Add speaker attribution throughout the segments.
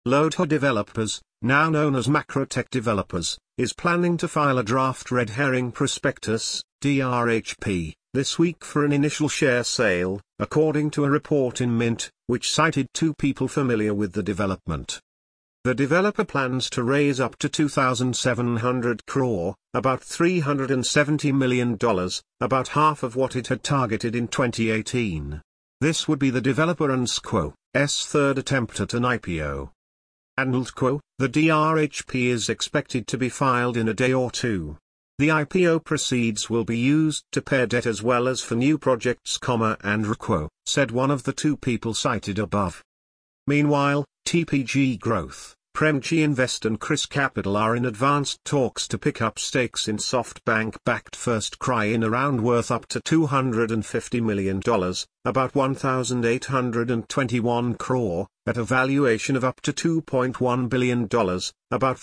Speaker 1: Lodha Developers, now known as Macrotech Developers, is planning to file a draft red herring prospectus, DRHP, this week for an initial share sale, according to a report in Mint, which cited two people familiar with the development. The developer plans to raise up to 2,700 crore, about $370 million, about half of what it had targeted in 2018. This would be the developer &Co.'s third attempt at an IPO. &Co., the DRHP is expected to be filed in a day or two. The IPO proceeds will be used to pay debt as well as for new projects, &Co., said one of the two people cited above. Meanwhile, TPG Growth, Premji Invest and Chris Capital are in advanced talks to pick up stakes in SoftBank-backed FirstCry in a round worth up to $250 million, about 1,821 crore, at a valuation of up to $2.1 billion, about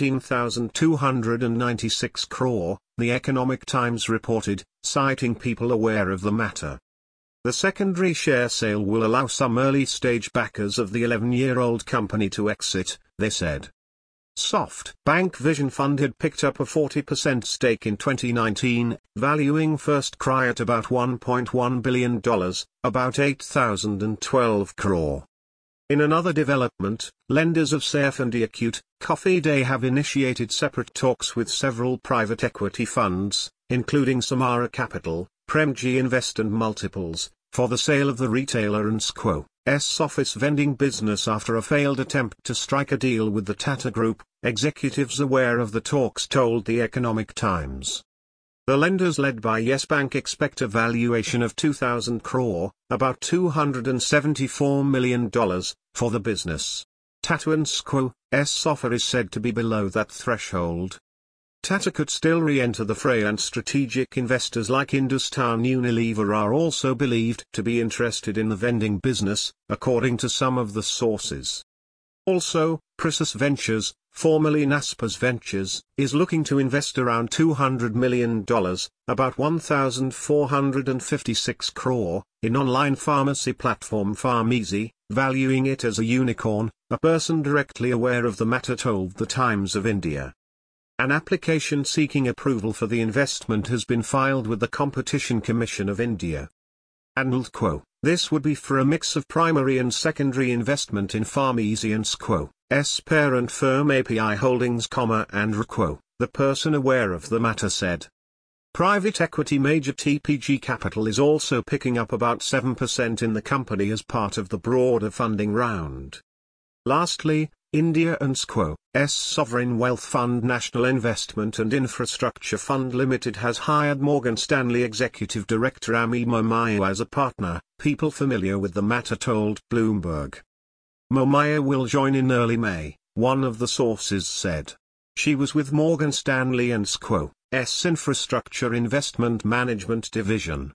Speaker 1: 15,296 crore, the Economic Times reported, citing people aware of the matter. The secondary share sale will allow some early-stage backers of the 11-year-old company to exit, they said. SoftBank Vision Fund had picked up a 40% stake in 2019, valuing FirstCry at about $1.1 billion, about 8,012 crore. In another development, lenders of Safe and Acute Coffee Day have initiated separate talks with several private equity funds, including Samara Capital, Premji Invest and Multiples, for the sale of the retailer &Co.'s office vending business after a failed attempt to strike a deal with the Tata Group, executives aware of the talks told the Economic Times. The lenders led by Yes Bank expect a valuation of 2,000 crore, about $274 million, for the business. Tata &Co.'s offer is said to be below that threshold. Tata could still re-enter the fray, and strategic investors like Hindustan Unilever are also believed to be interested in the vending business, according to some of the sources. Also, Prisys Ventures, formerly Naspers Ventures, is looking to invest around $200 million, about 1,456 crore, in online pharmacy platform Pharmeasy, valuing it as a unicorn, a person directly aware of the matter told the Times of India. An application seeking approval for the investment has been filed with the Competition Commission of India. &Co. This would be for a mix of primary and secondary investment in Pharmeasy &Co.'s parent firm API Holdings, &Co., the person aware of the matter said. Private equity major TPG Capital is also picking up about 7% in the company as part of the broader funding round. Lastly, India &Co.'s sovereign wealth fund National Investment and Infrastructure Fund Limited has hired Morgan Stanley Executive Director Ami Momaya as a partner, people familiar with the matter told Bloomberg. Momaya will join in early May, one of the sources said. She was with Morgan Stanley & Co.'s Infrastructure Investment Management Division.